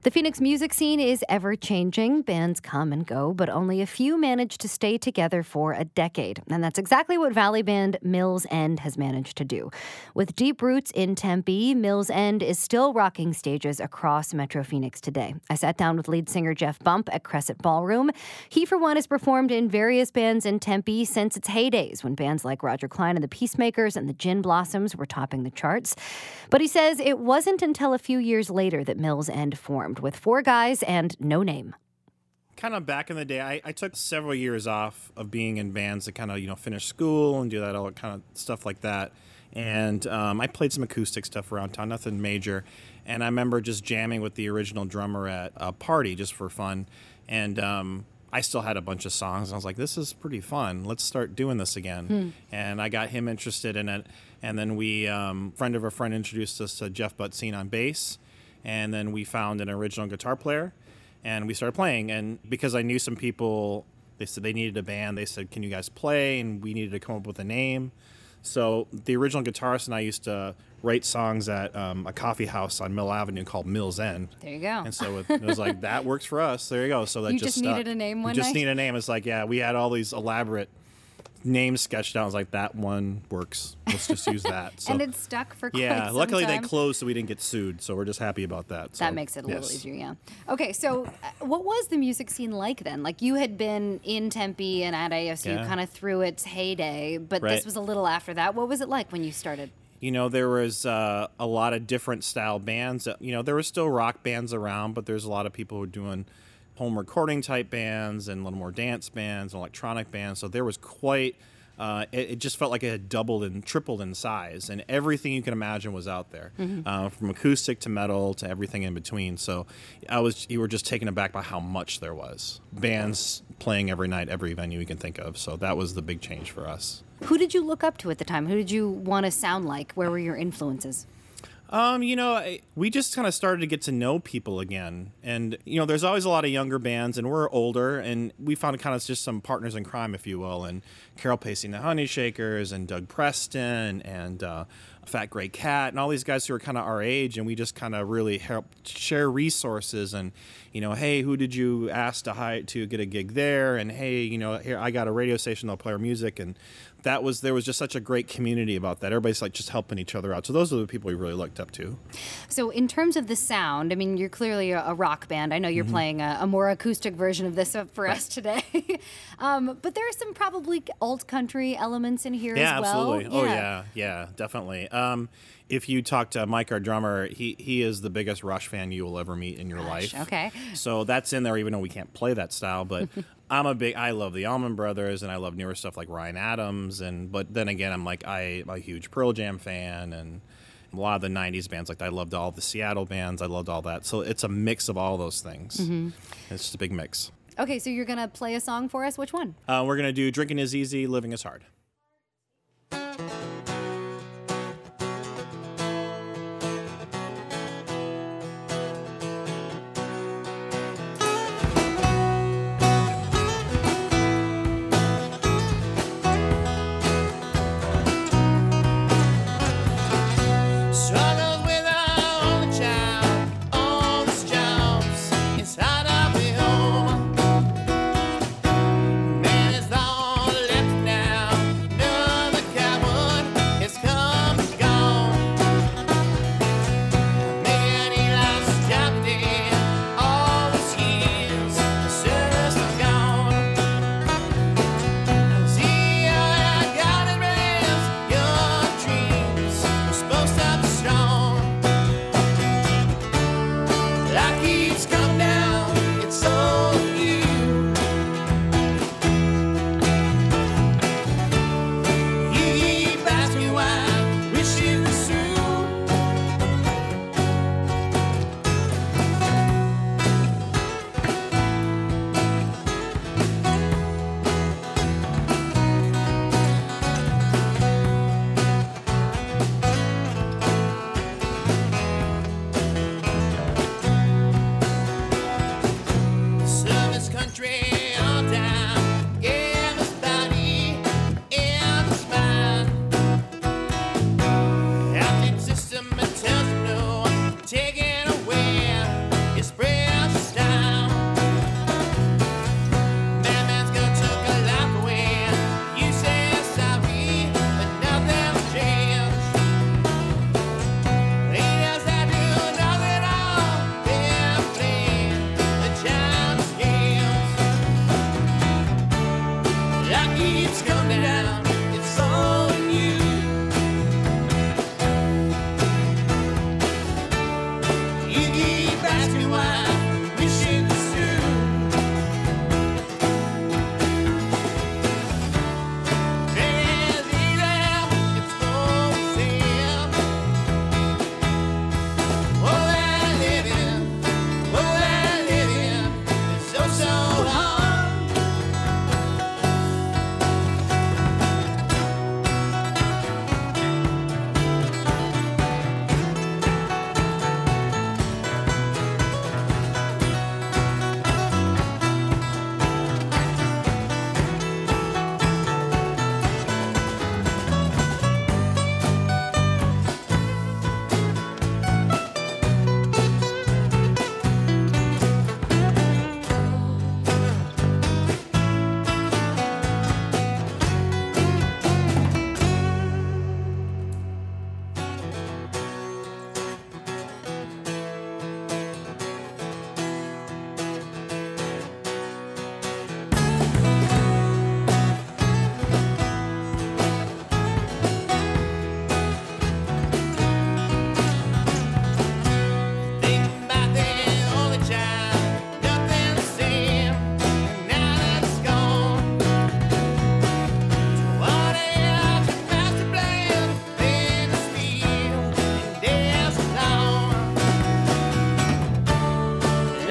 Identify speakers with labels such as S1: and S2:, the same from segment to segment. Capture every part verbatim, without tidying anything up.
S1: The Phoenix music scene is ever-changing. Bands come and go, but only a few manage to stay together for a decade. And that's exactly what Valley band Mills End has managed to do. With deep roots in Tempe, Mills End is still rocking stages across Metro Phoenix today. I sat down with lead singer Jeff Bump at Crescent Ballroom. He, for one, has performed in various bands in Tempe since its heydays, when bands like Roger Clyne and the Peacemakers and the Gin Blossoms were topping the charts. But he says it wasn't until a few years later that Mills End formed, with four guys and no name.
S2: Kind of back in the day, I, I took several years off of being in bands to kind of, you know, finish school and do that, all kind of stuff like that. And um, I played some acoustic stuff around town, nothing major. And I remember just jamming with the original drummer at a party just for fun. And um, I still had a bunch of songs. And I was like, this is pretty fun. Let's start doing this again. Hmm. And I got him interested in it. And then we, um, friend of a friend introduced us to Jeff Butzine on bass. And then we found an original guitar player, and we started playing. And because I knew some people, they said they needed a band. They said, can you guys play? And we needed to come up with a name. So the original guitarist and I used to write songs at um, a coffee house on Mill Avenue called Mills End.
S1: There you go.
S2: And so it, it was like, that works for us. There you go. So that
S1: you
S2: just
S1: just
S2: stuck.
S1: needed a name one
S2: we just
S1: night?
S2: need a name. It's like, yeah, we had all these elaborate names sketched out. I was like, that one works. Let's just use that. So,
S1: and it's stuck for quite
S2: yeah,
S1: some
S2: luckily
S1: time.
S2: they closed so we didn't get sued, so we're just happy about that. So,
S1: that makes it a
S2: yes.
S1: little easier, yeah. Okay, so uh, what was the music scene like then? Like, you had been in Tempe and at A S U
S2: Yeah.
S1: kind of through its heyday, but
S2: Right.
S1: this was a little after that. What was it like when you started?
S2: You know, there was uh, a lot of different style bands. You know, there were still rock bands around, but there's a lot of people who were doing home recording type bands and a little more dance bands and electronic bands. So there was quite... Uh, it, it just felt like it had doubled and tripled in size, and everything you can imagine was out there, mm-hmm. uh, from acoustic to metal to everything in between. So I was, you were just taken aback by how much there was. Bands playing every night, every venue you can think of. So that was the big change for us.
S1: Who did you look up to at the time? Who did you want to sound like? Where were your influences?
S2: Um, you know, I, we just kind of started to get to know people again. And, you know, there's always a lot of younger bands, and we're older, and we found kind of just some partners in crime, if you will. And Carol Pacey and the Honey Shakers, and Doug Preston, and uh, Fat Gray Cat, and all these guys who are kind of our age, and we just kind of really helped share resources. And, you know, hey, who did you ask to hire to get a gig there? And, hey, you know, here, I got a radio station, they'll play our music. And that was, there was just such a great community about that. Everybody's like just helping each other out. So those are the people we really looked up to.
S1: So in terms of the sound, I mean, you're clearly a, a rock band. I know you're mm-hmm. playing a, a more acoustic version of this for right. us today. um, but there are some probably alt country elements in here
S2: yeah,
S1: as well.
S2: Absolutely. Yeah, absolutely. Oh, yeah, yeah, definitely. Um, if you talk to Mike, our drummer, he, he is the biggest Rush fan you will ever meet in your
S1: Rush,
S2: life.
S1: Okay.
S2: So that's in there, even though we can't play that style. But I'm a big, I love the Allman Brothers, and I love newer stuff like Ryan Adams. And but then again, I'm like, I, I'm a huge Pearl Jam fan, and a lot of the nineties bands. Like I loved all the Seattle bands. I loved all that. So it's a mix of all those things. Mm-hmm. It's just a big mix.
S1: Okay, so you're going to play a song for us. Which one?
S2: Uh, we're going to do Drinking is Easy, Living is Hard.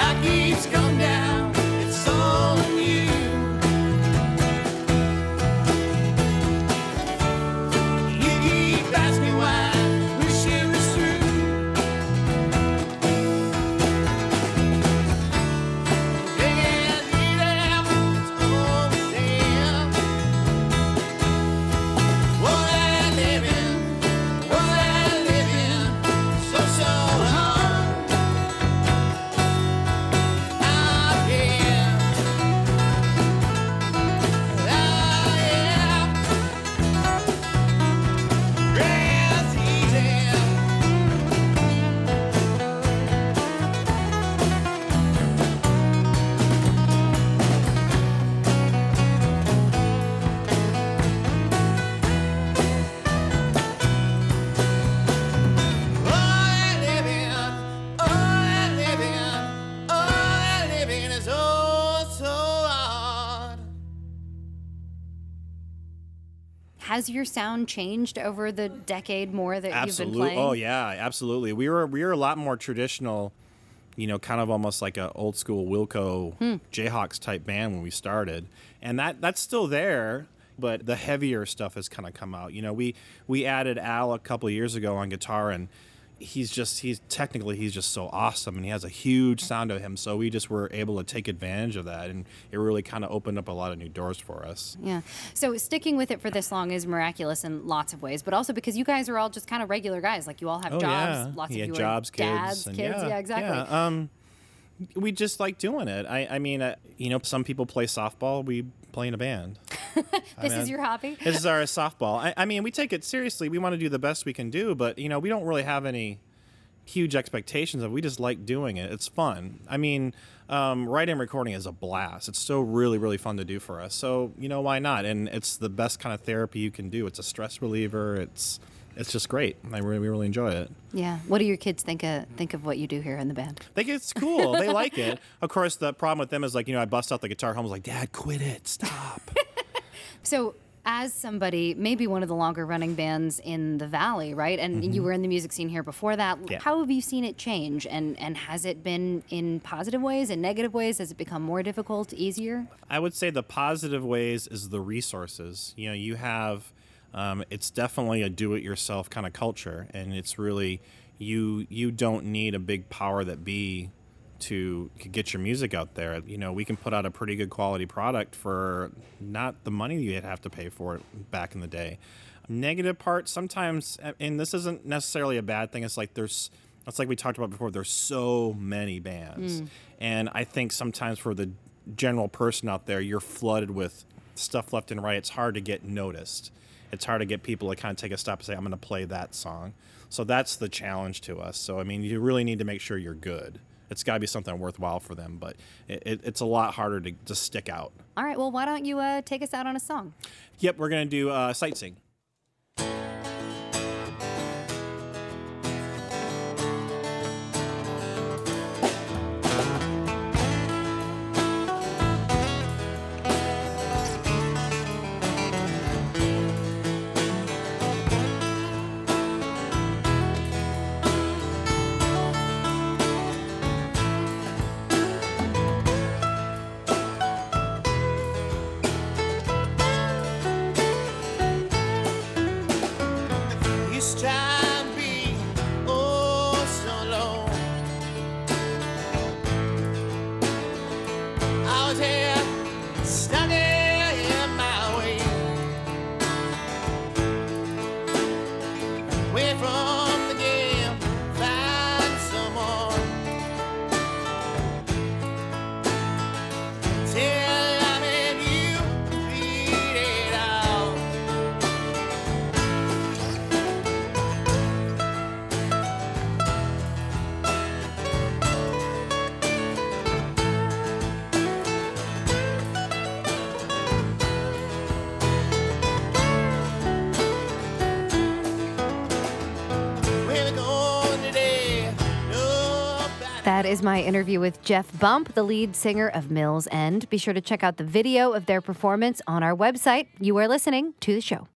S2: sky keeps coming down. It's all in you. You keep asking why. Wish it was true. Can't leave them. It's always them. What I live in, what I live in, so so hard. I am, I am rest easy. All I live in, all I live in, all I live in is oh so hard.
S1: Has your sound changed over the decade more that you've been
S2: Absolutely.
S1: playing?
S2: Oh yeah, absolutely. We were we were a lot more traditional, you know, kind of almost like a old school Wilco Jayhawks type band when we started, and that that's still there. But the heavier stuff has kind of come out. You know, we we added Al a couple of years ago on guitar, and he's just he's technically he's just so awesome, and he has a huge sound to him. So we just were able to take advantage of that, and it really kind of opened up a lot of new doors for us.
S1: Yeah. So sticking with it for this long is miraculous in lots of ways, but also because you guys are all just kind of regular guys. Like you all have
S2: Oh
S1: jobs.
S2: yeah,
S1: Lots
S2: he
S1: of
S2: had
S1: you
S2: jobs,
S1: are
S2: kids,
S1: dads,
S2: and
S1: kids. Yeah, exactly.
S2: Yeah. Um, we just like doing it. I, I mean, uh, you know, some people play softball. We play in a band.
S1: This
S2: mean,
S1: is your hobby?
S2: This is our softball. I, I mean, we take it seriously. We want to do the best we can do, but you know, we don't really have any huge expectations of. We just like doing it. It's fun. I mean, um, writing and recording is a blast. It's still really, really fun to do for us. So you know, why not? And it's the best kind of therapy you can do. It's a stress reliever. It's it's just great. I really, we really enjoy it.
S1: Yeah. What do your kids think of think of what you do here in the band?
S2: They think it's cool. They like it. Of course, the problem with them is like, you know, I bust out the guitar home. I was like, Dad, quit it. Stop.
S1: So, as somebody, maybe one of the longer running bands in the Valley, right? And you were in the music scene here before that.
S2: Mm-hmm. Yeah.
S1: How have you seen it change? And and has it been in positive ways and negative ways? Has it become more difficult, easier?
S2: I would say the positive ways is the resources. You know, you have, um, it's definitely a do-it-yourself kind of culture, and it's really, you you don't need a big power that be to get your music out there. You know, we can put out a pretty good quality product for not the money you'd have to pay for it back in the day. Negative part, sometimes, and this isn't necessarily a bad thing, it's like there's, it's like we talked about before, there's so many bands. And I think sometimes for the general person out there, you're flooded with stuff left and right. It's hard to get noticed. It's hard to get people to kind of take a stop and say, I'm going to play that song. So that's the challenge to us. So, I mean, you really need to make sure you're good. It's got to be something worthwhile for them, but it, it, it's a lot harder to, to stick out.
S1: All right, well, why don't you uh, take us out on a song?
S2: Yep, we're going to do uh, Sightseeing. Used to try and be oh so low. I was here stuck in my way, away from the game, find someone till I met you, beat it out.
S1: That is my interview with Jeff Bump, the lead singer of Mills End. Be sure to check out the video of their performance on our website. You are listening to the show.